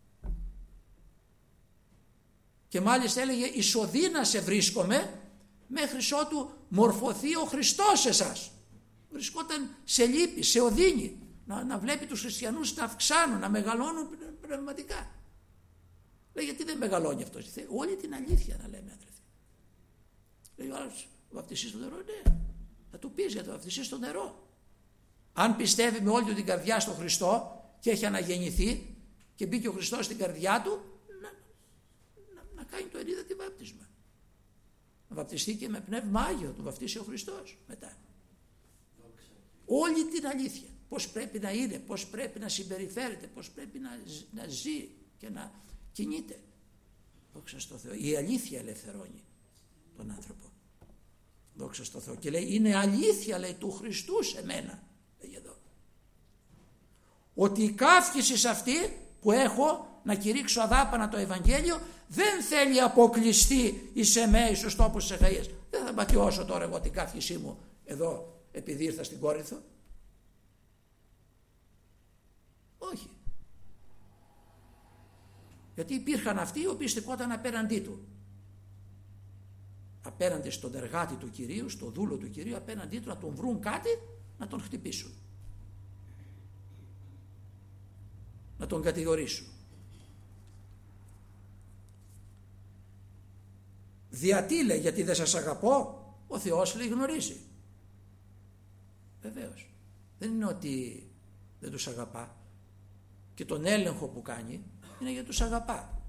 S1: Και μάλιστα έλεγε, εις οδύνα σε βρίσκομαι μέχρι ότου μορφωθεί ο Χριστός σε εσάς. Βρισκόταν σε λύπη, σε οδύνη. να βλέπει τους χριστιανούς να αυξάνουν, να μεγαλώνουν πνευματικά. Λέει, γιατί δεν μεγαλώνει αυτός? Όλη την αλήθεια να λέμε, αδερφοί. Λέει ο άλλος, βαπτιστείς στο νερό? Ναι, θα του πεις για το βαπτιστείς στο νερό. Αν πιστεύει με όλη του την καρδιά στον Χριστό και έχει αναγεννηθεί και μπήκε ο Χριστός στην καρδιά του, να κάνει το ενίδατη βάπτισμα. Να βαπτιστεί και με πνεύμα Άγιο, του βαπτίσει ο Χριστός μετά. Όλη την αλήθεια. Πώς πρέπει να είναι, πώς πρέπει να συμπεριφέρεται, πώς πρέπει να ζει και να κινείται. Δόξα στο Θεό. Η αλήθεια ελευθερώνει τον άνθρωπο. Δόξα στο Θεό. Και λέει, είναι αλήθεια, λέει, του Χριστού σε μένα. Λέει εδώ. Ότι η καύχηση αυτή που έχω να κηρύξω αδάπανα το Ευαγγέλιο δεν θέλει αποκλειστεί εις εμέ, στους τόπους της Αχαΐας. Δεν θα πατιώσω τώρα εγώ την καύχησή μου εδώ επειδή ήρθα στην Κόρινθο. Όχι. Γιατί υπήρχαν αυτοί οι οποίοι στεκόταν απέναντί του. Απέναντι στον εργάτη του Κυρίου, στο δούλο του Κυρίου, απέναντί του να τον βρουν κάτι, να τον χτυπήσουν. Να τον κατηγορήσουν. Γιατί, λέει, γιατί δεν σας αγαπώ? Ο Θεός, λέει, γνωρίζει. Βεβαίως. Δεν είναι ότι δεν τους αγαπά. Και τον έλεγχο που κάνει είναι γιατί τους αγαπά.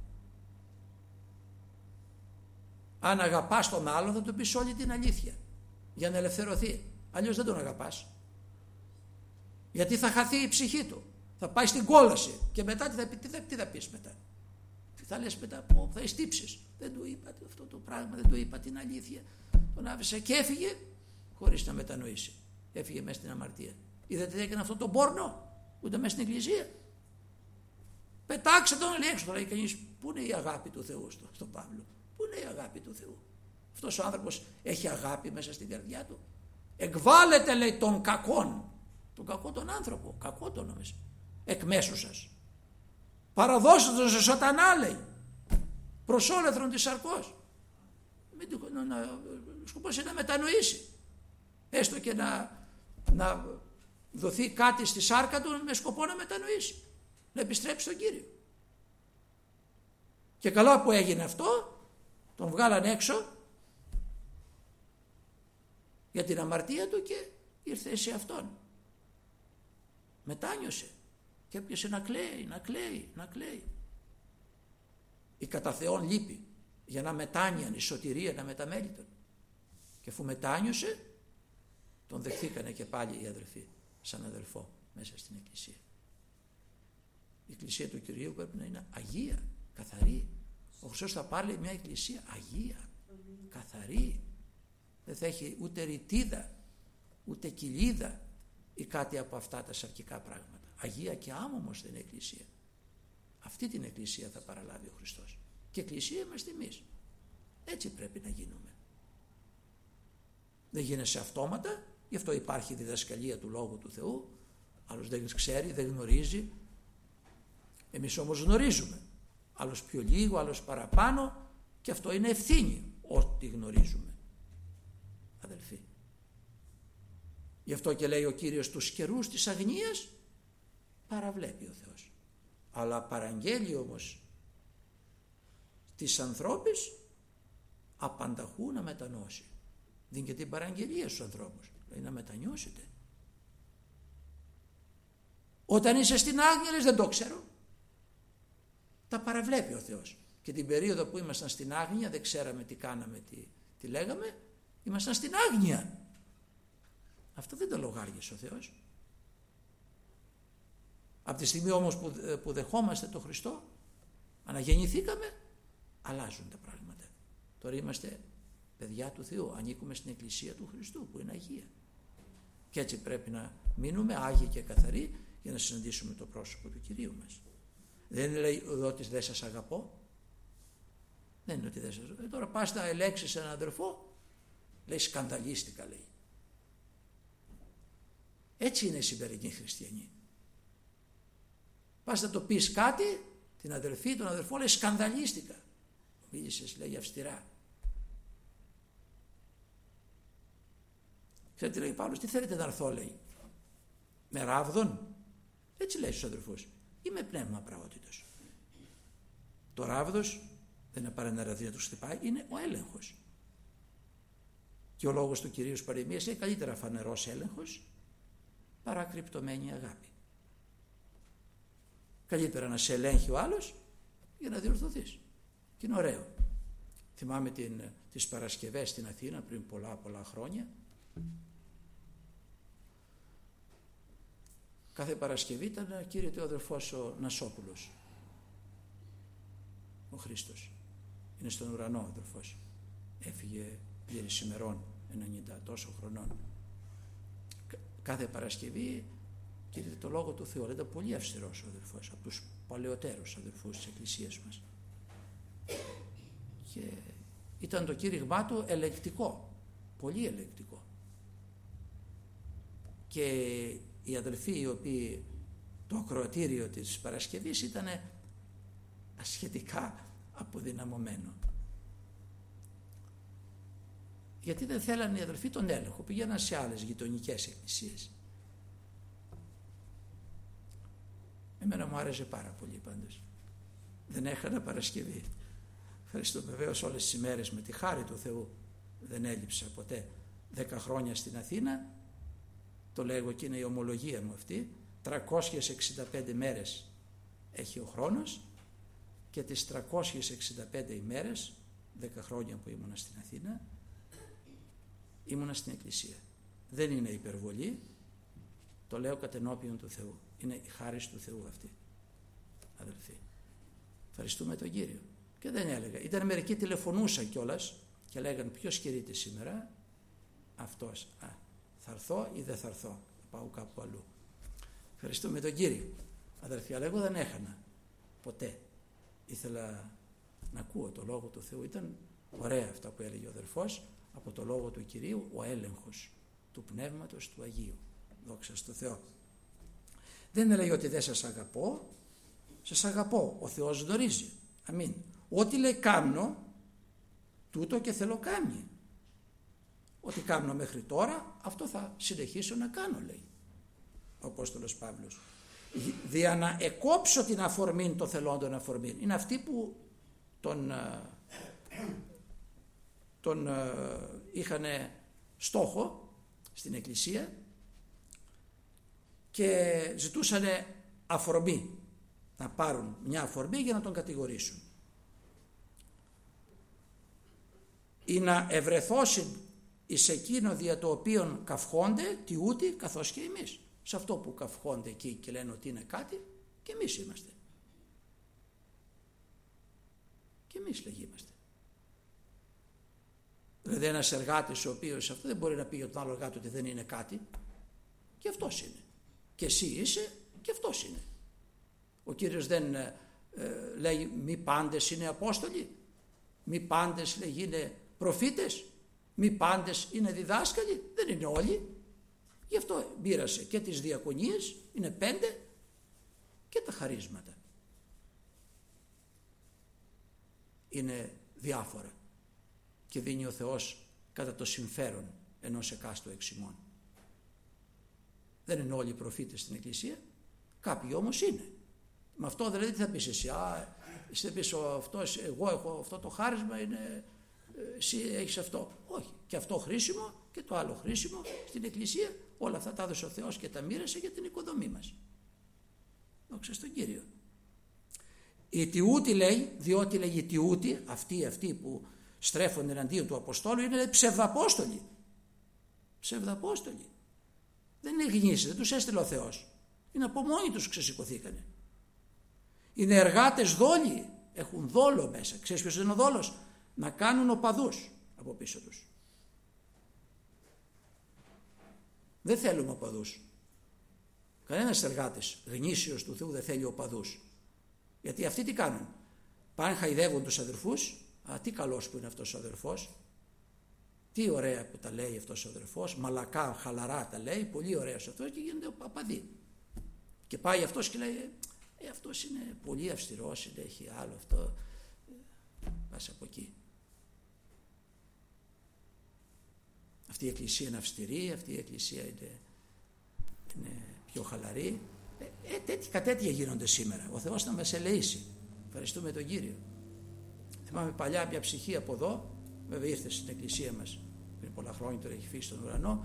S1: Αν αγαπάς τον άλλον θα του πεις όλη την αλήθεια για να ελευθερωθεί. Αλλιώς δεν τον αγαπάς. Γιατί θα χαθεί η ψυχή του. Θα πάει στην κόλαση και μετά τι θα πεις μετά? Τι θα λες μετά? Θα ειστύψεις. Δεν του είπα αυτό το πράγμα, δεν του είπα την αλήθεια. Τον άφησε και έφυγε χωρίς να μετανοήσει. Έφυγε μέσα στην αμαρτία. Είδατε τι έκανε αυτό το πόρνο? Ούτε μέσα στην εκκλησία. Πετάξε τον, λέει, έξω. Τώρα λέει κανείς, πού είναι η αγάπη του Θεού στον Παύλο? Πού είναι η αγάπη του Θεού? Αυτός ο άνθρωπος έχει αγάπη μέσα στην καρδιά του? Εκβάλλεται, λέει, τον κακόν. Τον κακό τον άνθρωπο. Κακό τον νομίζω. Εκ μέσου σας. Παραδώστε τον σε σατανά, λέει. Προς όλεθρον της σαρκός. Σκοπός είναι να μετανοήσει. Έστω και να δοθεί κάτι στη σάρκα του με σκοπό να μετανοήσει. Να επιστρέψει στον Κύριο. Και καλά που έγινε αυτό, τον βγάλαν έξω για την αμαρτία του και ήρθε σε αυτόν. Μετάνιωσε και έπιασε να κλαίει. Η κατά Θεόν λύπη για να μετάνοιαν, η σωτηρία να μεταμέλητον. Και αφού μετάνιωσε, τον δεχθήκανε και πάλι οι αδελφοί σαν αδελφό μέσα στην εκκλησία. Η εκκλησία του Κυρίου πρέπει να είναι αγία, καθαρή. Ο Χριστός θα πάρει μια εκκλησία αγία, καθαρή. Δεν θα έχει ούτε ρητίδα, ούτε κοιλίδα ή κάτι από αυτά τα σαρκικά πράγματα. Αγία και άμωμος δεν είναι εκκλησία. Αυτή την εκκλησία θα παραλάβει ο Χριστός. Και εκκλησία είμαστε εμείς. Έτσι πρέπει να γίνουμε. Δεν γίνεσαι αυτόματα, γι' αυτό υπάρχει η διδασκαλία του Λόγου του Θεού. Άλλος δεν ξέρει, δεν γνωρίζει. Εμείς όμως γνωρίζουμε. Άλλος πιο λίγο, άλλος παραπάνω, και αυτό είναι ευθύνη ό,τι γνωρίζουμε, αδελφοί. Γι' αυτό και λέει ο Κύριος, τους καιρούς της αγνίας παραβλέπει ο Θεός. Αλλά παραγγέλει όμως της ανθρώπης απανταχού να μετανώσει. Δίνει και την παραγγελία στους ανθρώπους. Λέει να μετανιώσετε. Όταν είσαι στην άγνοια, λες, δεν το ξέρω. Τα παραβλέπει ο Θεός. Και την περίοδο που ήμασταν στην άγνοια, δεν ξέραμε τι κάναμε, τι λέγαμε, ήμασταν στην άγνοια. Αυτό δεν το λογάριασε ο Θεός. Από τη στιγμή όμως που δεχόμαστε τον Χριστό, αναγεννηθήκαμε, αλλάζουν τα πράγματα. Τώρα είμαστε παιδιά του Θεού, ανήκουμε στην Εκκλησία του Χριστού που είναι Αγία. Και έτσι πρέπει να μείνουμε άγιοι και καθαροί για να συναντήσουμε το πρόσωπο του Κυρίου μας. Δεν λέει ότι δεν σας αγαπώ. Δεν είναι ότι δεν σας αγαπώ. Τώρα πας να ελέγξεις έναν αδερφό, λέει σκανδαλίστηκα, λέει. Έτσι είναι οι σημερινοί χριστιανοί. Πας να το πεις κάτι, την αδερφή, τον αδερφό, λέει σκανδαλίστηκα. Μίλησες, λέει, αυστηρά. Ξέρετε, λέει Παύλος, τι θέλετε να έρθω, λέει, με ράβδον, Έτσι λέει στους αδερφούς. Είμαι πνεύμα πραότητος. Το ράβδος δεν είναι παραναραδί να τους χτυπάει, είναι ο έλεγχος. Και ο λόγος του Κυρίου στις παροιμίες είναι καλύτερα φανερός έλεγχος παρά κρυπτωμένη αγάπη. Καλύτερα να σε ελέγχει ο άλλος για να διορθωθείς. Και είναι ωραίο. Θυμάμαι τις Παρασκευές στην Αθήνα πριν πολλά χρόνια. Κάθε Παρασκευή ήταν κύριε ο αδερφός ο Νασόπουλος, ο Χρήστος. Είναι στον ουρανό ο αδερφός. Έφυγε πλήρης ημερών, 90 τόσο χρονών. Κάθε Παρασκευή κήρυτε το Λόγο του Θεού. Ήταν πολύ αυστηρός ο αδερφός, από τους παλαιότερους αδερφούς της Εκκλησίας μας. Και ήταν το κήρυγμά του ελεκτικό, πολύ ελεκτικό. Και οι αδελφοί οι οποίοι το ακροατήριο της Παρασκευής ήταν ασχετικά αποδυναμωμένο. Γιατί δεν θέλανε οι αδελφοί τον έλεγχο, πήγαιναν σε άλλες γειτονικές εκκλησίες. Εμένα μου άρεσε πάρα πολύ πάντως. Δεν έχανα Παρασκευή. Ευχαριστώ βεβαίως όλες τις ημέρες με τη χάρη του Θεού. Δεν έλειψα ποτέ. 10 χρόνια στην Αθήνα, το λέγω και είναι η ομολογία μου αυτή, 365 μέρες έχει ο χρόνος και τις 365 ημέρες, 10 χρόνια που ήμουνα στην Αθήνα, ήμουνα στην Εκκλησία. Δεν είναι υπερβολή, το λέω κατενώπιον του Θεού. Είναι η χάρις του Θεού αυτή, αδελφοί. Ευχαριστούμε τον Κύριο. Και δεν έλεγα. Ήταν μερικοί τηλεφωνούσαν κιόλας και λέγανε ποιος κηρύττει σήμερα? Αυτός. Θα έρθω ή δεν θα έρθω? Θα πάω κάπου αλλού. Ευχαριστούμε τον Κύριο. Αδελφοί, αλλά εγώ δεν έχανα ποτέ. Ήθελα να ακούω το Λόγο του Θεού. Ήταν ωραία αυτά που έλεγε ο αδερφός. Από το Λόγο του Κυρίου ο έλεγχος του Πνεύματος του Αγίου. Δόξα στο Θεό. Δεν έλεγε ότι δεν σας αγαπώ. Σας αγαπώ. Ο Θεός γνωρίζει. Αμήν. Ό,τι λέει κάμνο, τούτο και θέλω κάνει. Ό,τι κάμνο μέχρι τώρα, αυτό θα συνεχίσω να κάνω, λέει ο Απόστολος Παύλος. Δια να εκόψω την αφορμήν των θελόντων αφορμήν. Είναι αυτοί που τον είχαν στόχο στην Εκκλησία και ζητούσαν αφορμή, να πάρουν μια αφορμή για να τον κατηγορήσουν. Ή να ευρεθώσουν εις εκείνο δια το οποίον καυχόνται τι ούτι καθώς και εμείς. Σε αυτό που καυχόνται εκεί και λένε ότι είναι κάτι, και εμείς είμαστε. Και εμείς λεγήμαστε. Δηλαδή ένας εργάτης ο οποίος αυτό δεν μπορεί να πει για τον άλλο εργάτη ότι δεν είναι κάτι, και αυτός είναι. Και εσύ είσαι και αυτός είναι. Ο Κύριος δεν λέει μη πάντες είναι Απόστολοι, μη πάντες λέγει είναι προφήτες, μη πάντες είναι διδάσκαλοι, δεν είναι όλοι. Γι' αυτό μοίρασε και τις διακονίες, είναι 5, και τα χαρίσματα. Είναι διάφορα και δίνει ο Θεός κατά το συμφέρον ενός εκάστου εξημών. Δεν είναι όλοι οι προφήτες στην Εκκλησία, κάποιοι όμως είναι. Με αυτό δηλαδή τι θα πεις εσύ? Εσύ θα πεις αυτός, εγώ έχω αυτό το χάρισμα, είναι, εσύ έχεις αυτό. Όχι, και αυτό χρήσιμο και το άλλο χρήσιμο στην Εκκλησία. Όλα αυτά τα έδωσε ο Θεός και τα μοίρασε για την οικοδομή μας. Δόξα στον Κύριο. Οι τιούτοι λέει, διότι λέει οι τιούτοι, αυτοί που στρέφονται εναντίον του Αποστόλου, είναι ψευδαπόστολοι. Ψευδαπόστολοι. Δεν είναι γνήσιοι, δεν τους έστειλε ο Θεός. Είναι από μόνοι τους ξεσηκωθήκανε. Είναι εργάτες δόλοι, έχουν δόλο μέσα. Ξέρεις ποιος είναι ο δόλος? Να κάνουν οπαδούς από πίσω τους. Δεν θέλουμε οπαδούς. Κανένας εργάτης γνήσιος του Θεού δεν θέλει οπαδούς. Γιατί αυτοί τι κάνουν? Πάνε χαϊδεύουν τους αδερφούς. Τι καλός που είναι αυτός ο αδερφός. Τι ωραία που τα λέει αυτός ο αδερφός. Μαλακά, χαλαρά τα λέει. Πολύ ωραίος αυτός, και γίνεται οπαδί. Και πάει αυτός και λέει αυτός είναι πολύ αυστηρός, έχει άλλο αυτό. Πας από εκεί. Αυτή η εκκλησία είναι αυστηρή, αυτή η εκκλησία είναι πιο χαλαρή. Τέτοια γίνονται σήμερα. Ο Θεός να μας ελεήσει. Ευχαριστούμε τον Κύριο. Θυμάμαι παλιά μια ψυχή από εδώ, βέβαια ήρθε στην εκκλησία μας πριν πολλά χρόνια, τώρα έχει φύγει στον ουρανό,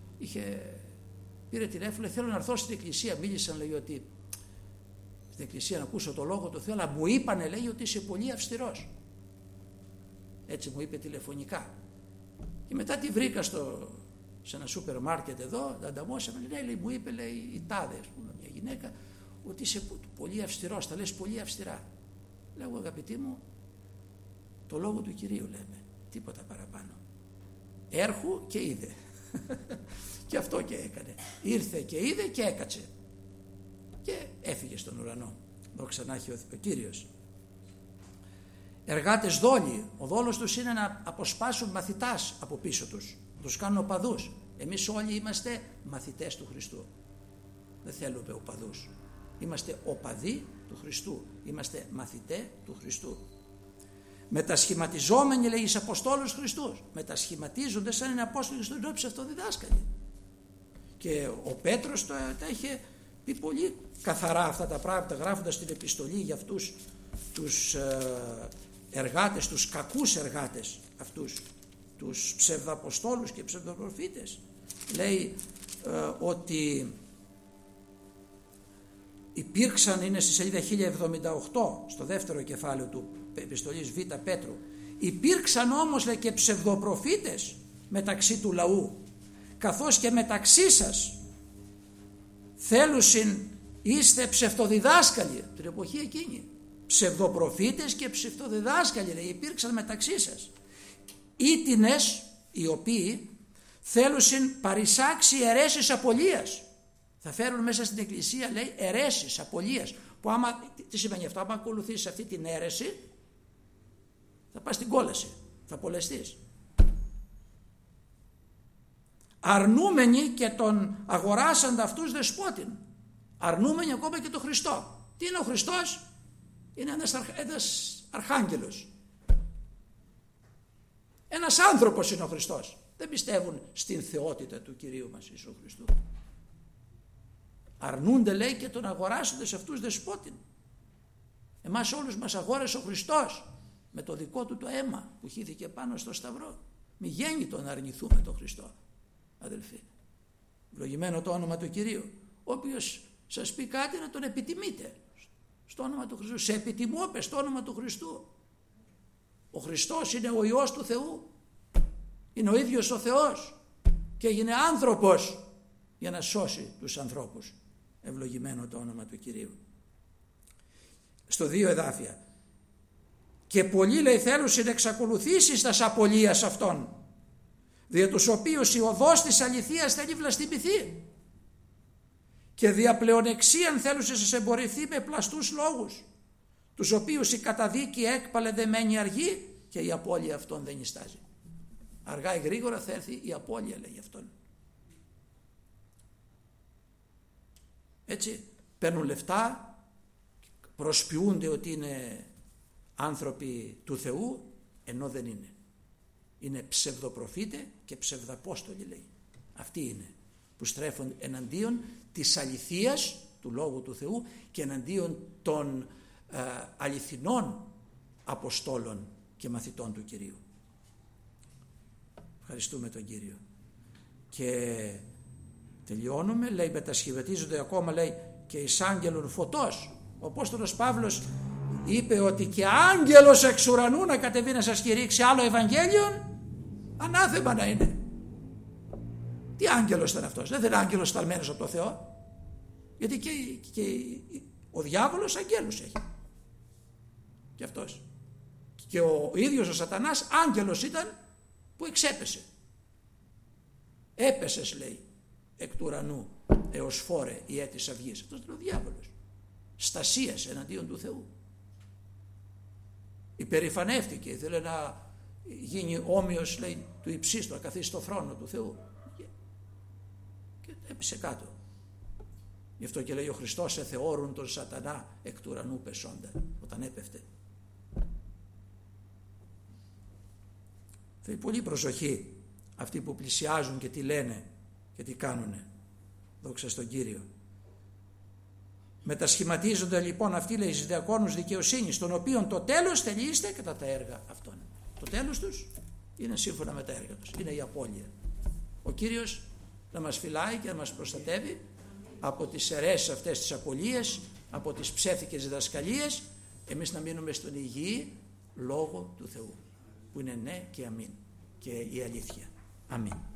S1: πήρε τηλέφωνο, λέει, θέλω να έρθω στην εκκλησία. Μίλησαν, λέει, ότι στην εκκλησία να ακούσω το λόγο του Θεού, αλλά μου είπανε, λέει, ότι είσαι πολύ αυστηρός. Έτσι μου είπε τηλεφωνικά. Και μετά τη βρήκα σε ένα σούπερ μάρκετ εδώ, τα ανταμώσαμε, λέει, μου είπε, λέει, η τάδε, μια γυναίκα, ότι είσαι πολύ αυστηρός, τα λες πολύ αυστηρά. Λέω, αγαπητή μου, το λόγο του Κυρίου λέμε, τίποτα παραπάνω. Έρχου και είδε. Και αυτό και έκανε. Ήρθε και είδε και έκατσε. Και έφυγε στον ουρανό. Δόξα να έχει ο Κύριος. Εργάτες δόλοι. Ο δόλος τους είναι να αποσπάσουν μαθητάς από πίσω τους. Να τους κάνουν οπαδούς. Εμείς όλοι είμαστε μαθητές του Χριστού. Δεν θέλουμε οπαδούς. Είμαστε οπαδοί του Χριστού. Είμαστε μαθητές του Χριστού. Μετασχηματιζόμενοι, λέει, εις Αποστόλους Χριστούς. Μετασχηματίζονται σαν είναι Απόστολοι Χριστού, είναι ψευτοδιδάσκαλοι. Και ο Πέτρος τα είχε πει πολύ καθαρά αυτά τα πράγματα, γράφοντας την επιστολή για αυτούς τους εργάτες, τους κακούς εργάτες, αυτούς τους ψευδαποστόλους και ψευδοπροφήτες. Λέει ότι υπήρξαν, είναι στη σελίδα 1078 στο δεύτερο κεφάλαιο του επιστολής Β Πέτρου, υπήρξαν όμως, λέει, και ψευδοπροφήτες μεταξύ του λαού, καθώς και μεταξύ σας θέλουσιν είστε ψευτοδιδάσκαλοι. Την εποχή εκείνη ψευδοπροφήτες και ψευτοδιδάσκαλοι, λέει, υπήρξαν μεταξύ σας, ήτινες οι οποίοι θέλουσιν παρισάξει αιρέσεις απολίας. Θα φέρουν μέσα στην εκκλησία, λέει, αιρέσεις απολίας, που τι σημαίνει αυτό? Άμα ακολουθήσεις αυτή την αίρεση θα πας στην κόλαση, θα απολεστείς. Αρνούμενοι και τον αγοράσαντα αυτούς δεσπότην. Αρνούμενοι ακόμα και τον Χριστό. Τι είναι ο Χριστός? Είναι ένας αρχάγγελος. Ένας άνθρωπος είναι ο Χριστός. Δεν πιστεύουν στην θεότητα του Κυρίου μας Ιησού Χριστού. Αρνούνται, λέει, και τον αγοράσονται σε αυτούς δεσπότην. Εμάς όλους μας αγόρασε ο Χριστός με το δικό του το αίμα που χύθηκε πάνω στο σταυρό. Μη γέννητο να αρνηθούμε τον Χριστό, αδελφοί. Ευλογημένο το όνομα του Κυρίου. Ο οποίος σας πει κάτι, να τον επιτιμείτε στο όνομα του Χριστού. Σε επιτιμώ, πες στο όνομα του Χριστού. Ο Χριστός είναι ο Υιός του Θεού. Είναι ο ίδιος ο Θεός και έγινε άνθρωπος για να σώσει τους ανθρώπους. Ευλογημένο το όνομα του Κυρίου. Στο 2 εδάφια. Και πολλοί, λέει, θέλουν να εξακολουθήσει τας απολίας αυτών, δια τους οποίους η οδός της αληθείας θέλει βλαστημηθεί, και δια πλεονεξίαν θέλουν να σε εμπορευθεί με πλαστούς λόγους, τους οποίους η καταδίκη έκπαλε δεμένη αργή και η απώλεια αυτών δεν νιστάζει. Αργά ή γρήγορα θα έρθει η απώλεια, λέει αυτόν. Έτσι παίρνουν λεφτά, προσποιούνται ότι είναι άνθρωποι του Θεού, ενώ δεν είναι. Είναι ψευδοπροφήτε και ψευδαπόστολοι, λέει. Αυτοί είναι που στρέφουν εναντίον της αληθείας του Λόγου του Θεού και εναντίον των αληθινών αποστόλων και μαθητών του Κυρίου. Ευχαριστούμε τον Κύριο. Και τελειώνουμε, λέει, μετασχηματίζονται ακόμα, λέει, και εις άγγελων φωτός. Ο Απόστολος Παύλος είπε ότι και άγγελος εξ ουρανού να κατεβεί να σας κηρύξει άλλο Ευαγγέλιον, ανάθεμα να είναι. Τι άγγελος ήταν αυτός? Δεν είναι άγγελος σταλμένος από το Θεό. Γιατί και ο διάβολος αγγέλους έχει. Και αυτός. Και ο ίδιος ο Σατανάς άγγελος ήταν που εξέπεσε. Έπεσες, λέει, εκ του ουρανού έως φόρε η έτης αυγής. Αυτός ήταν ο διάβολος. Στασίασε εναντίον του Θεού. Υπερηφανεύτηκε, ήθελε να γίνει όμοιος, λέει, του υψίστου, να καθίσει στο θρόνο του Θεού. Και έπεσε κάτω. Γι' αυτό και λέει ο Χριστός εθεώρουν τον Σατανά εκ του ουρανού πεσόντα, όταν έπεφτε. Θέλει πολύ προσοχή αυτοί που πλησιάζουν και τι λένε και τι κάνουνε. Δόξα στον Κύριο. Μετασχηματίζονται λοιπόν αυτοί, λέει, στους διακόνους δικαιοσύνης, των οποίων το τέλος τελείστε κατά τα έργα αυτών. Το τέλος τους είναι σύμφωνα με τα έργα τους, είναι η απώλεια. Ο Κύριος να μας φυλάει και να μας προστατεύει από τις αιρέσεις αυτές τις απολίες, από τις ψεύτικες διδασκαλίες, εμείς να μείνουμε στον υγιή Λόγο του Θεού, που είναι ναι και αμήν, και η αλήθεια. Αμήν.